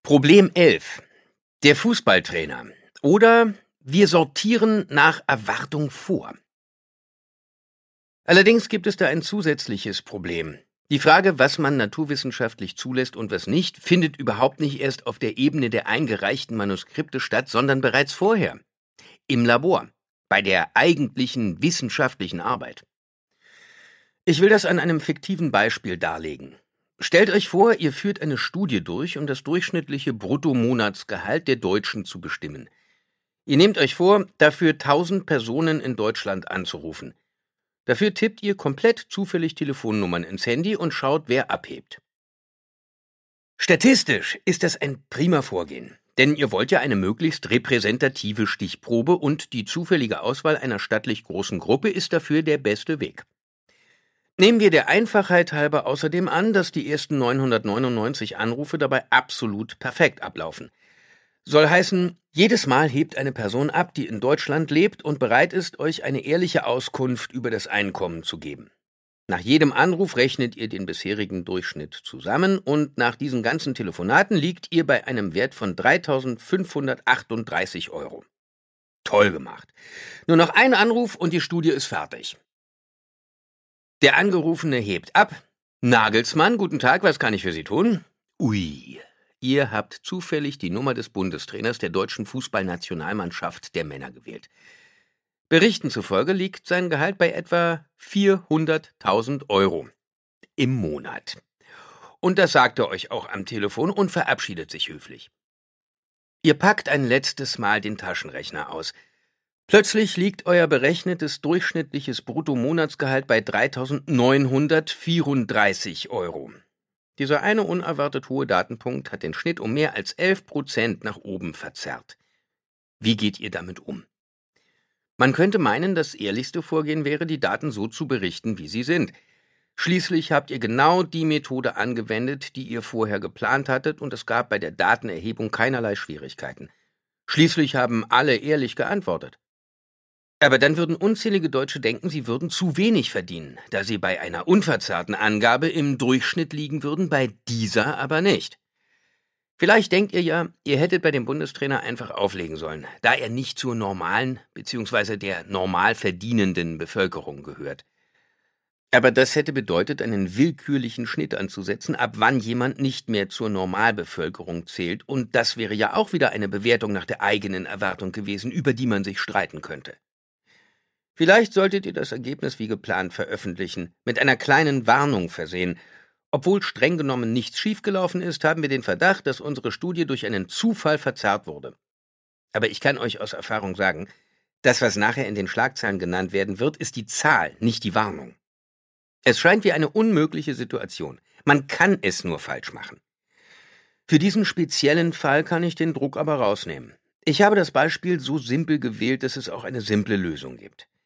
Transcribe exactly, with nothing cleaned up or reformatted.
Problem elf. Der Fußballtrainer. Oder wir sortieren nach Erwartung vor. Allerdings gibt es da ein zusätzliches Problem. Die Frage, was man naturwissenschaftlich zulässt und was nicht, findet überhaupt nicht erst auf der Ebene der eingereichten Manuskripte statt, sondern bereits vorher. Im Labor. Bei der eigentlichen wissenschaftlichen Arbeit. Ich will das an einem fiktiven Beispiel darlegen. Stellt euch vor, ihr führt eine Studie durch, um das durchschnittliche Bruttomonatsgehalt der Deutschen zu bestimmen. Ihr nehmt euch vor, dafür tausend Personen in Deutschland anzurufen. Dafür tippt ihr komplett zufällig Telefonnummern ins Handy und schaut, wer abhebt. Statistisch ist das ein prima Vorgehen, denn ihr wollt ja eine möglichst repräsentative Stichprobe und die zufällige Auswahl einer stattlich großen Gruppe ist dafür der beste Weg. Nehmen wir der Einfachheit halber außerdem an, dass die ersten neunhundertneunundneunzig Anrufe dabei absolut perfekt ablaufen. Soll heißen, jedes Mal hebt eine Person ab, die in Deutschland lebt und bereit ist, euch eine ehrliche Auskunft über das Einkommen zu geben. Nach jedem Anruf rechnet ihr den bisherigen Durchschnitt zusammen und nach diesen ganzen Telefonaten liegt ihr bei einem Wert von dreitausendfünfhundertachtunddreißig Euro. Toll gemacht. Nur noch ein Anruf und die Studie ist fertig. Der Angerufene hebt ab. Nagelsmann, guten Tag, was kann ich für Sie tun? Ui, ihr habt zufällig die Nummer des Bundestrainers der deutschen Fußballnationalmannschaft der Männer gewählt. Berichten zufolge liegt sein Gehalt bei etwa vierhunderttausend Euro im Monat. Und das sagt er euch auch am Telefon und verabschiedet sich höflich. Ihr packt ein letztes Mal den Taschenrechner aus. Plötzlich liegt euer berechnetes durchschnittliches Bruttomonatsgehalt bei dreitausendneunhundertvierunddreißig Euro. Dieser eine unerwartet hohe Datenpunkt hat den Schnitt um mehr als elf Prozent nach oben verzerrt. Wie geht ihr damit um? Man könnte meinen, das ehrlichste Vorgehen wäre, die Daten so zu berichten, wie sie sind. Schließlich habt ihr genau die Methode angewendet, die ihr vorher geplant hattet, und es gab bei der Datenerhebung keinerlei Schwierigkeiten. Schließlich haben alle ehrlich geantwortet. Aber dann würden unzählige Deutsche denken, sie würden zu wenig verdienen, da sie bei einer unverzerrten Angabe im Durchschnitt liegen würden, bei dieser aber nicht. Vielleicht denkt ihr ja, ihr hättet bei dem Bundestrainer einfach auflegen sollen, da er nicht zur normalen bzw. der normal verdienenden Bevölkerung gehört. Aber das hätte bedeutet, einen willkürlichen Schnitt anzusetzen, ab wann jemand nicht mehr zur Normalbevölkerung zählt, und das wäre ja auch wieder eine Bewertung nach der eigenen Erwartung gewesen, über die man sich streiten könnte. Vielleicht solltet ihr das Ergebnis wie geplant veröffentlichen, mit einer kleinen Warnung versehen. Obwohl streng genommen nichts schiefgelaufen ist, haben wir den Verdacht, dass unsere Studie durch einen Zufall verzerrt wurde. Aber ich kann euch aus Erfahrung sagen, das, was nachher in den Schlagzeilen genannt werden wird, ist die Zahl, nicht die Warnung. Es scheint wie eine unmögliche Situation. Man kann es nur falsch machen. Für diesen speziellen Fall kann ich den Druck aber rausnehmen. Ich habe das Beispiel so simpel gewählt, dass es auch eine simple Lösung gibt.